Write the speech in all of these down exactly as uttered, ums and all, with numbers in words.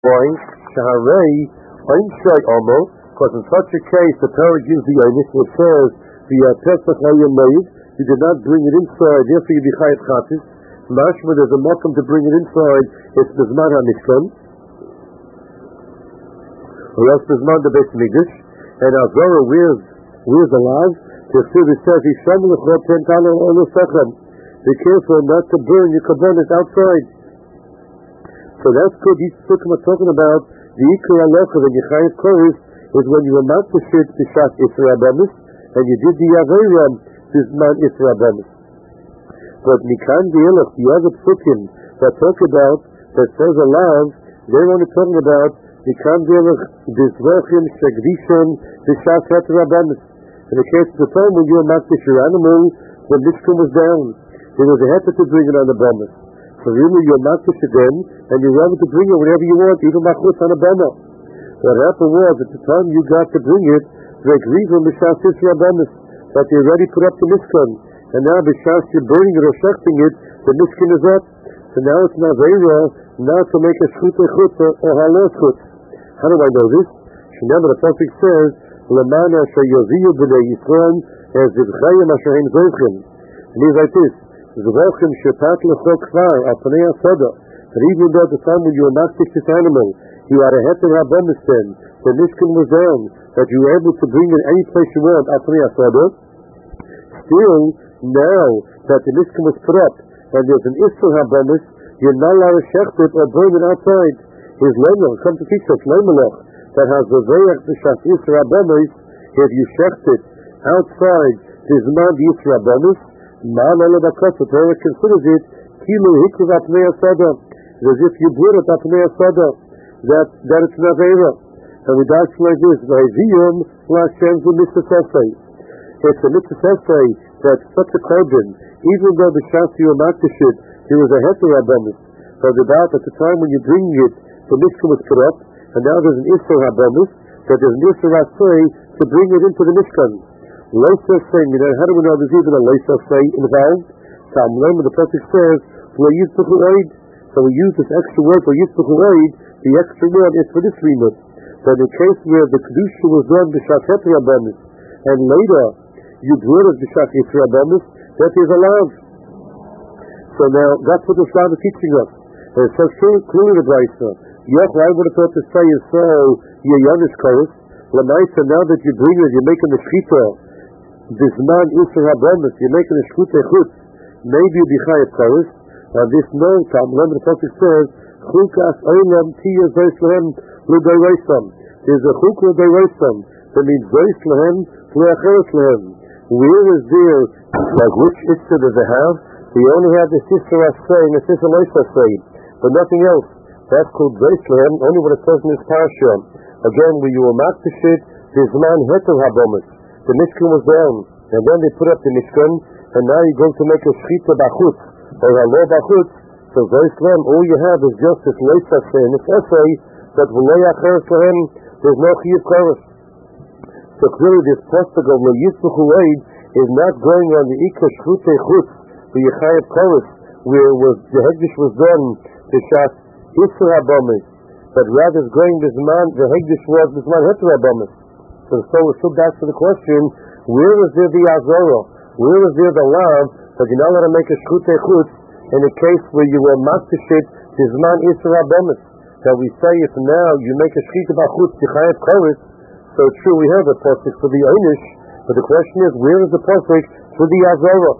Point Shaharei Ein Shai Omo, because in such a case the Torah gives the Einis, which says the Pesach Hayom Meid, you did not bring it inside, therefore you be Chayat Chatzis. Mashma, there's a mokum to bring it inside, it's Bizman HaMishkan, or else Bizman the Beis Mikdash, and Azora, where's, where's the laws? The Sivir says, Yisham L'chot Ten Talo Olu Sechem. Be careful not to burn your kabbanis outside. So that's good. These Sukkim are talking about the Ikar Alocha, the Yechayat Koris, is when you were not to shit Bishat Isra Abamis, and you did the Averam, Bizman Isra Abamis. But Mikan Geilach, the other Sukkim that talk about, that says alav, they're only talking about Mikan Geilach, Bizrochim, Shagdishon, Bishat Heter Abamis. In the case of the time when you were not to shit your animal, when Mishkan was down, there was a heter to bring it on the Abamis. So really you're not to shit them, and you're able to bring it whenever you want, even Machutz on a Bama. What happened was, at the time you got to bring it, they agreed on B'shas Yisra Abamis, that they already put up the Mishkan. And now B'shas you're burning it or shechting it, the Mishkan is up. So now it's not Veira, now to make a Shchut Echut or Halos Chut. How do I know this? Remember the Pasuk says, L'mana sheyoziyu b'nei Yisrael, as Zivchayim asherim zochim. It means like this, Zivchayim shepat l'chok kvar, apanei asoda. That even though at the time when you were not this animal, you had a heter habamis then, the Mishkan was down, that you were able to bring it any place you want, apanei asoda. Still, now that the Mishkan was put up, and there's an Isra habamis, you're not allowed to shecht it or burn it outside. Here's Lemel, come to teach us, Lemelach, that has the Veyach B'shas Isra habamis, if you shecht it outside, there's not the Isra habamis, Ma'al Ola Bakos, the Torah considers it, Kilu Hikru Apnei Asada, as if you brought it Apnei Asada, that, that it's an Aveira. And we dash like this, V'Hiviyum L'Hashem Zu Mitzvah Sefei. It's a Mitzvah Sefei, that's such a carbon, even though the Shasti or Maktashit, there was a Heter Habamis. But about at the time when you bring it, the Mishkan was put up, and now there's an Isra Habamis, that there's an Isra Rasei to bring it into the Mishkan. Leisa Sei, you know, how do we know there's even a Leisa Sei involved? Tam Lem, the Pasuk says, V'Yizbuchu Oid. So we use this extra word for Yizbuchu Oid, the extra word is for this remit. But in the case where the Kedusha was done B'Shat Heter Habamis, and later you brought it B'Shat Yisra Abamis, that is allowed. So now, that's what the Shlomo is teaching us. And it says clearly the Brisa, Yoch, I would have thought to say is so, Yeyanish Koros, Lamaisa, now that you bring it, you're making the Shchita, Bizman Yisra Abamis, you're making the Shchut Echut, maybe you be Chayat Koros, and this note, remember the Pasuk says, Chukas Olam Tiya Zois Lehem L'Dei Reisam. There's a Chuk L'Dei Reisam, that means Zois Lehem L'Acheres Lehem. Where is there, like which Isra does it have? We only have the Sisra Asay and the Sisra Leisa Asay, but nothing else. That's called Zois Lehem, only what it says in this parasha. Again, when you were Maktashit, there's man Heter Habamis. The Mishkan was down, and then they put up the Mishkan, and now you're going to make a Shchita Bachutz, or a Lo Bachutz. So Zois Lehem, all you have is just this Leisa Asay and this Asay, but V'Lei Acheres Lehem, there's no Chiyuv Koros. So clearly this pasuk of Lo Yizbuchu Oid is not going on the Ikar Shchut Echut, the Yechayat Koros, where was, the Hegdish was done, the Shas Isra Habamis, but rather is going Bizman, the Hegdish was Bizman Heter Habamis. So so we should ask the question, where is there the Azorah? Where is there the law that you're not allowed to make a Shchut Echut in a case where you were Maktashit Bizman Isra Habamis? That we say if now you make a Shchita Bachutz Yechayat Koros, so true, we have a pasuk for the Einish, but the question is, where is the pasuk for the Azorah?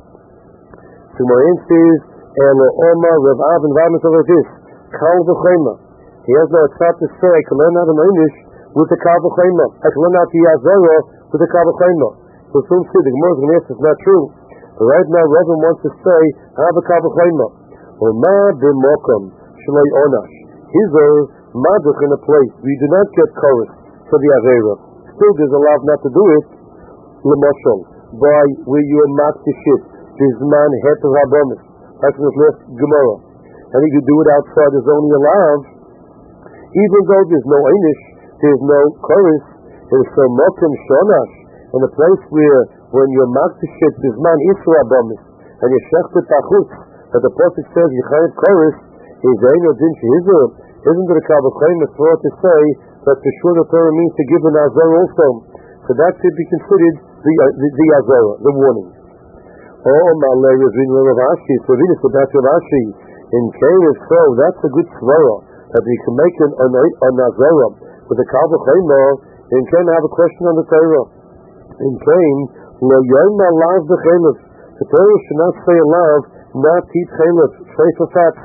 So my answer is, Elo Oma Rav Avin Vamis over this, Kal V'Chema. He has no attrap to say, I can learn out an Einish with the Kal V'Chema. I can learn out the Azorah with the Kal V'Chema. So soon see, the Gemara is going to answer, it's not true. But right now, Ravin wants to say, Have a Kal V'Chema. Oma B'Mokom Shlei Onash. He's a Maduch in a place where you do not get chorus for the Aveira. Still there's allowed not to do it, L'moshel, by where you are not to shit, Bizman Heter Habamis, that's in the last Gemara. And if you do it outside, is only allowed, even though there's no Einish, there's no chorus, there's so Mokim Shonash, in a place where, when you're not to shit, Bizman Isra Habamis, and you shecht it Bachutz, that the Prophet says, Yechayat Chorus, is Ein Odin Shehizah, isn't it a Kabbalah for to say that the sure the Torah means to give an Azor also? So that should be considered the uh, the, the Azor, the warning. Oh, Malay is reading Rav Ashi, so read it about Rav Ashi. In Keres, so that's a good svara that we can make an an Azor with the Kabbalah. And can have a question on the Torah. In Cain, lo yom alav b'chelef. The Torah should not say alav, not teach chelef, say for facts.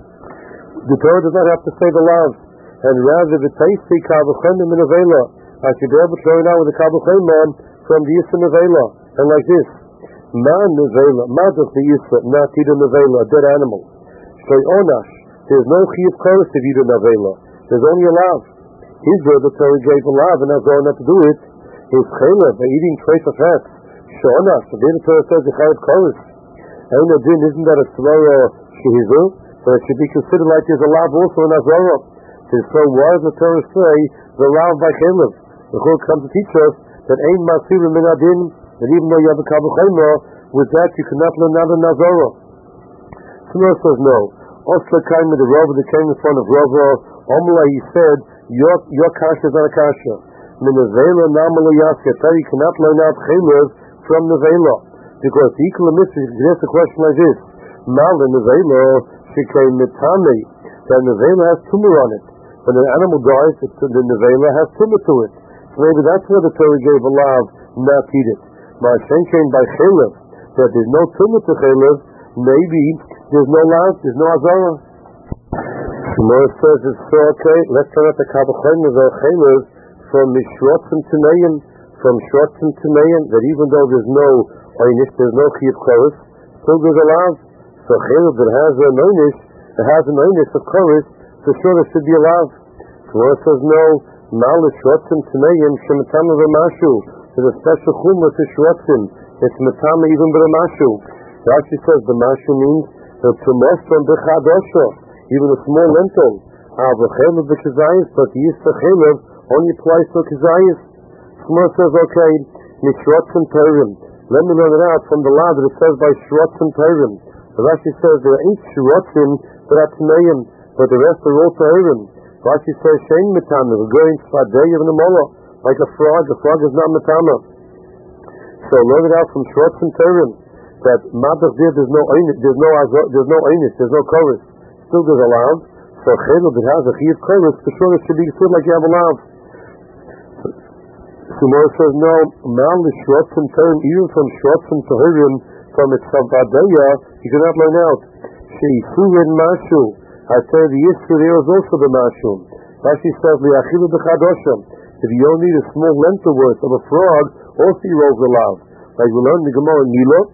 The Torah does not have to say the lav, and rather the taisi kabbalah min avela. I should be able to learn out with the kabbalah from the yisra avela, and like this: man avela, madach the yisra, not eat an avela, a dead animal. Say onash. There's no chiyuv koros if you do an avela. There's only a lav. Israel, the Torah gave a lav, and has all not to do it. Is chaylev by eating trace of fat. Shonash, the Torah says the chayav koros. Eina din, isn't that a svara shehizu? So it should be considered like there's a lav also in Azorah. So why does the Torah say the lav by chaylev? The Chol comes to teach us that ein masir min adin, that even though you have a kabbalah, with that you cannot learn out in Azorah. Shmuel says no. Osla came with the Rav that came in front of Rava. Omla, he said, your your kasha is not a kasha. Min nevela namala yaska. You cannot learn out chaylev from nevela. Because the equal mitzvah is just a question like this. Mal the nevela shekay mitame. That nevela has tumor on it. When an animal dies, the nevela has tumor to it. So maybe that's why the Torah gave a lav not eat it. My shen came by chaylev. That there's no tumor to chaylev. Maybe there's no lav, there's no azara. Shmuel says it's so okay. Let's turn out the kabbalah of chaylev from mishrotzim tameim, from shrotzim tameim. That even though there's no einish, there's no chiyuv koros, still there's a lav. So chaylev that has an einish, that has an einish of koros, for sure there should be a lav. Shmuel says no. Mal shrotzim tameim shematama v'mashu. There's a special chumrah to shrotzim. It's matama even b'mashu. Rashi says the mashu means the tumos from b'chadosha. Even a small lentil, but the yisra chaylev only applies to kizayis. Shmuel says, okay, mishrotzim teirim. Let me learn it out from the law that it says by shrotzim teirim. Rashi says there are eight shrotzim that are tmeim, but the rest are all teirim. Rashi says shein mitama, we're going spadei of nemola, like a frog. A frog is not mitama. So learn it out from shrotzim teirim that madach there there's no einish, there's no there's no einish, there's no chorus. Still there's a lav, so chaylev that has a chiyuv koros, for sure it should be considered like you have a lav. Shmuel says no, mal the shrotzim term, even from shrotzim tahirim, from its savadaya, you cannot learn out. Sheisurin mashu, I say the yisra there is also the mashu. Rashi says liachilu b'chadosham. If you don't need a small lentil worth of a frog, also you roll the lav. Like we learned in the Gemara in Mila,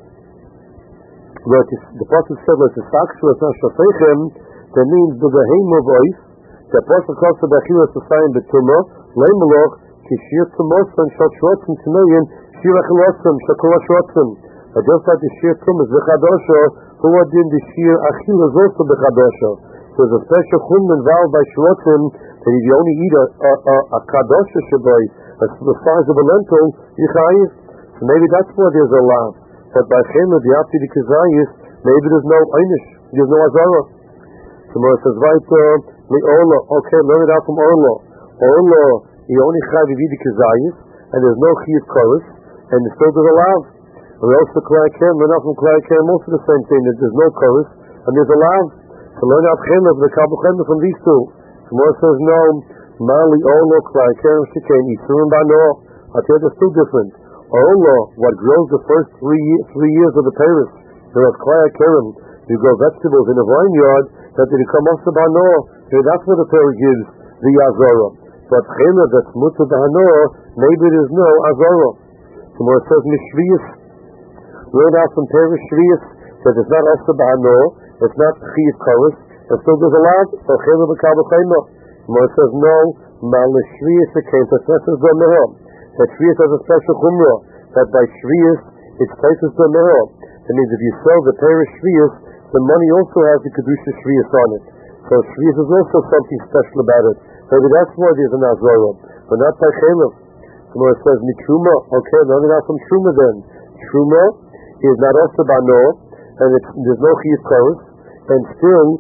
where the Pasuk said, "Let's sakshul es nashafechem." That means the behem of ois. The Pasuk calls the bechilas to sign betumah leimeloch kishir tumos and shachrotzim tmeim shirachlotzim shakoloshrotzim. Just like the shir tumah is bechadosha, who what did the shir achil is also bechadosha. There's a special chum involved by shrotzim that if you only eat a a a, a kadosha shabai, the size of a lentil, you chayiv. So maybe that's why there's a lav. But by chaylev, the after the kizayis, maybe there's no einish, there's no azara. Tomorrow says, right, the orla, okay, learn it out from orla. Orla, you only chayiv if you eat the kizayis, and there's no chiyuv koros, and still there's a lav. We also klayakem, learn out from klayakem, also the same thing, that there's no koros, and there's a lav. So learn out chaylev, the kabbalah from these two. Tomorrow says, no, mali orla, klayakem, shikein, yisurim bano. I tell you, it's still different. Orla, what grows the first three three years of the Paris, there was klayakem, you grow vegetables in a vineyard, that they become also bano. So that's what the Torah gives the azara. But chaylev that's mutter bano, maybe there's no azara. Tomorrow says mishviyas. Learn out from Paris shviyas that it's not also bano, it's not chiyuv koros, it still does a lot. So chaylev b'kabbalah. Tomorrow says no, mal shviyas it came to Sefes B'Mehah. That shviyas has a special chumrah, that by shviyas it's places B'Mehah. That means if you sell the Paris shviyas, the money also has the kedusha shviyas on it. So shviyas is also something special about it. Maybe that's why there's an azara, but not by chaylev. Tomorrow it says mitruma. Okay, learn it out from truma then. Truma is not also bano, and it's, there's no chiyuv koros, and still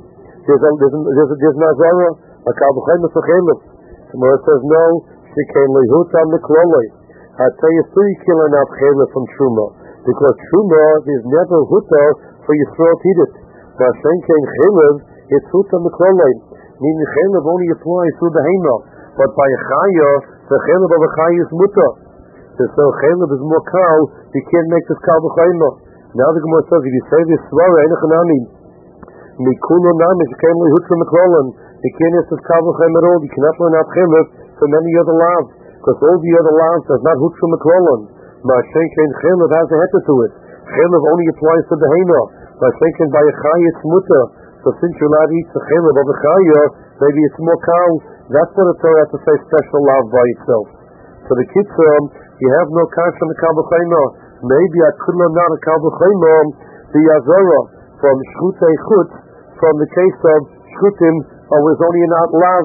there's a, there's a, there's, a, there's an azara, a kalbachayma for chelif. The Gemara says no, shekain lehut on the klolei. I tell you three killing out chelif from truma, because truma is never huta for your throat eat it. Now shenkein chelif, it's hut on the klolei, meaning chelif only applies to the hema, but by a chaya, the chelif of a chaya is muta. So chelif is more cow, you can't make this kalbachayma. Now the Gemara says if you say this svara, enochanami, mikulo namish shekain lehut from the klolei. You can't use this kalbachem at all. You cannot learn out chelif from any other lav, because all the other lavs does not hook from the klolon. Ma'ashenken chelif has a heter to it. Chelif only applies to the hema. Ma'ashenken by a chaya it's muta. So since you're not eat the chelif of a chaya, maybe it's more cow. That's what the Torah has to say special lav by itself. So the kitzur, you have no kash from the kalbachem. Maybe I could learn out a kalbachem the azara from shchutei chutz from the case of shchutim. Or was only an out lav.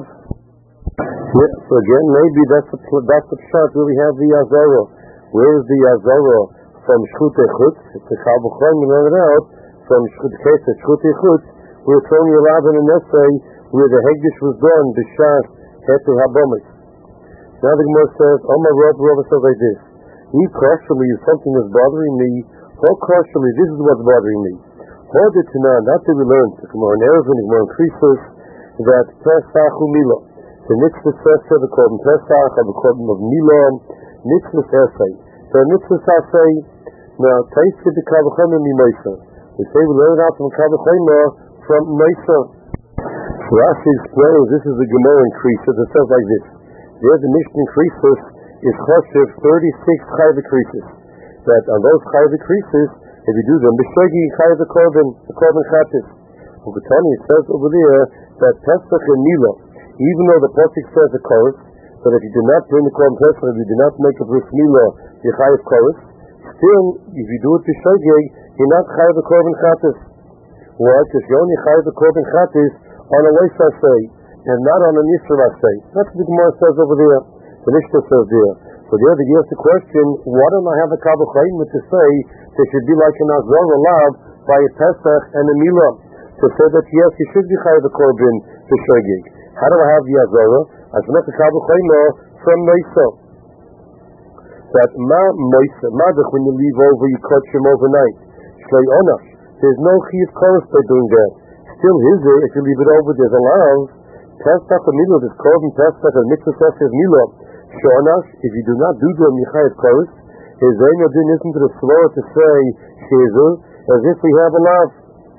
Yeah, so again, maybe that's the that's the pshat where we have the azara. Where's the azara from shchutei chutz? It's the kalbachayim and learn it out from the case of shchutei chutz. We're only allowed in an essay where the hegdish was done b'shas hetu habomis. Now the Gemara says, Omar Rav Rav says like this: "He partially if something is bothering me, or partially this is what's bothering me. Hold it to now. Not that we learn. The Gemara narrows when the Gemara increases." That Pesach u'Mila, the mitzvah Pesach, the called Pesach, or the called of Mila, mitzvah Esay. So mitzvah Esay, now taste the kalbachayma mi'meisa. We say we learn out from kalbachayma from meisa. Rashi explains this is the Gemara increases. It says like this: there the Mishnah increases is choshev thirty-six chayv increases. That on those chayv increases, if you do them, b'shegi chayv the korban, the korban chatis. Ukatani it says over there that Pesach and Mila, even though the Pesach says a chorus, that if you do not bring the Korban Pesach, if you do not make a bris Mila, you chayav chorus, still, if you do it b'shogeg, you're not chayav the Korban Chatis. Why? Because you only chayav the Korban Chatis on a Leisa say, and not on a Yisra say. That's what the Gemara says over there. The Mishnah says there. So the other gives the question, why don't I have a kalbachayim to say there should be like an azara lav by a Pesach and a Mila? To say that yes, you should be chayav the korban b'shogeg. How do I have the azara? As not the kalbachayim from Meisa. That ma Meisa, madach when you leave over, you catch him overnight. Shlei onash. There's no chiyuv chorus by doing that. Still hizer, if you leave it over, there's a lav. Pesach and Mila, this korban Pesach and mitzvah Pesach Mila. Shonash, if you do not do them, you chayav chorus. His aim din isn't to the slower to say shezer, as if we have a lav.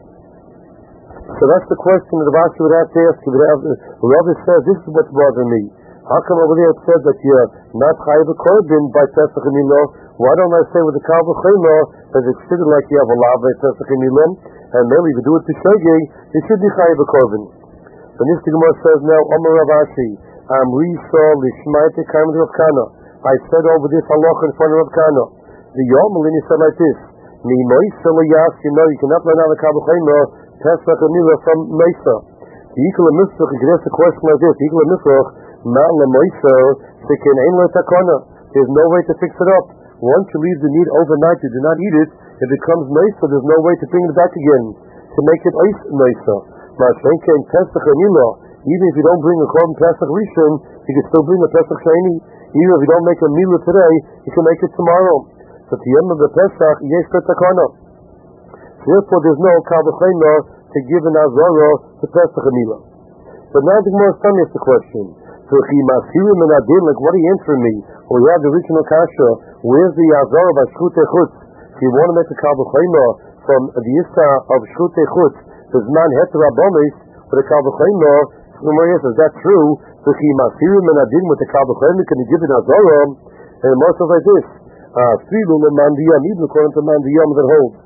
So that's the question that the Rashi would have to ask. The Rabbi says, this is what's bothering me. How come over there it said that you're not chayav a korban by Pesach and Mila? Why don't I say with the kalbachayma that it's considered like you have a lav by Pesach and Mila, and maybe if you do it b'shogeg, it should be chayav a korban. So this Gemara says now, Amar Rav Ashi, Am Risa Lishmaite Kaim Rav Kana. I said over this halacha in front of Rav Kana. The Yomelin said like this: Mi Meisa Liyas, you know, you cannot learn out the kalbachayma Pesach and Mila from Meisa. The Ikla Mitzvah, you can ask a question like this: the Ikla Mitzvah, Ma La Meisa, Sikin Ein La Takana. There's no way to fix it up. Once you leave the meat overnight, you do not eat it. It becomes Meisa. There's no way to bring it back again to make it Eis Meisa. Ma'ashenke in Pesach and Mila. Even if you don't bring a korban Pesach Rishon, you can still bring a Pesach Sheni. Even if you don't make a Mila today, you can make it tomorrow. So at the end of the Pesach, Yesh Takana. Therefore, there's no kalbachayma to give an azara to Pesach and Mila. But now the Gemara asks the question: so he masirim and adin, like what are you answering me? Or you have the original kasha. Where's the azara by shchutei chutz? If you want to make a kalbachayma from the issa of shchutei chutz, there's man heter abomis with a kalbachayma. The Gemara says that's true. So he masirim and adin with the kalbachayma, can you give an azara? And the Gemara says like this: Filu le'mandiyam, even according to mandiyam that holds.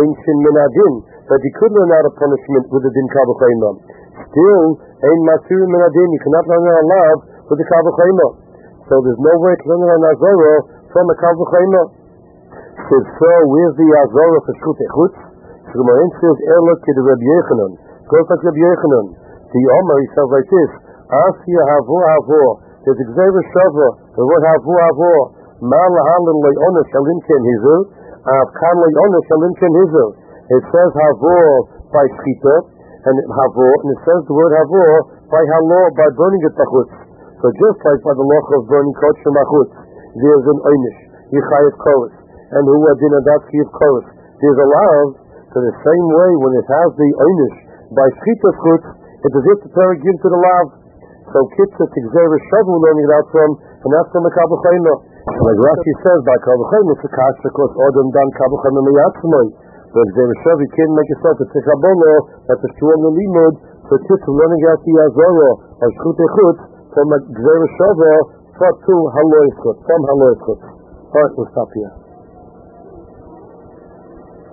That you could learn out a punishment with the din kalbachayma. Still, ein masir min adin, you cannot learn out a lav with the kalbachayma. So there's no way to learn out an azara from a kalbachayma. So, so where's the azara for shchutei chutz? So the Marin says, Erlek to the Rabbi Yechanan. Goes like Rabbi Yechanan. The Omar, he says like this: Asya havur havur. There's a gzeira shava. The word havur havur. Ma lahalin le'onas shalim ken hizu. It says havor by shchita, and havor, and it says the word havor by halor, by burning it bachutz. So just like by the law of burning kodesh machutz, there's an einish, yichayet kodesh, and who adin adatki of kodesh. There's a lav, so the same way when it has the einish by shchitas chutz, it is it to Torah gives to the lav. So kitzah tigzera shavu learning it out from, and that's from the kabuchayno. Like Rashi says by kabuchayno, it's a kash because odom dan kabuchayno miyatzmoi. But gzera shavu, you can't make yourself a tichabono, that's a stronger limud. So kitzah learning out the azoro of shchutei chutz from a gzera shavu, from halois chutz, from halois chutz. Alright, we'll stop here.